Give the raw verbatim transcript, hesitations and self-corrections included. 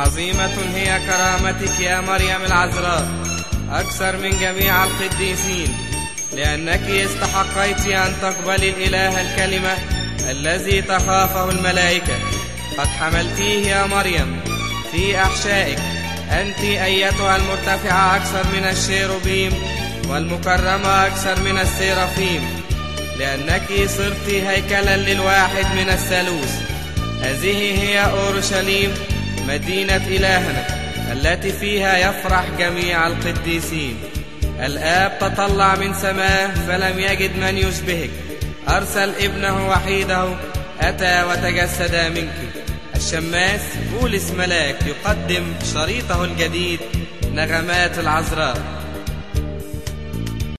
عظيمة هي كرامتك يا مريم العذراء أكثر من جميع القديسين، لأنك استحقيت أن تقبلي الإله الكلمة الذي تخافه الملائكة. قد حملتيه يا مريم في أحشائك، أنت أيتها المرتفعة أكثر من الشيروبيم والمكرمة أكثر من السيرافيم، لأنك صرت هيكلا للواحد من الثالوث. هذه هي أورشليم مدينة إلهنا التي فيها يفرح جميع القديسين. الآب تطلع من سماه فلم يجد من يشبهك، أرسل ابنه وحيده أتى وتجسد منك. الشماس بولس ملاك يقدم شريطه الجديد نغمات العذراء.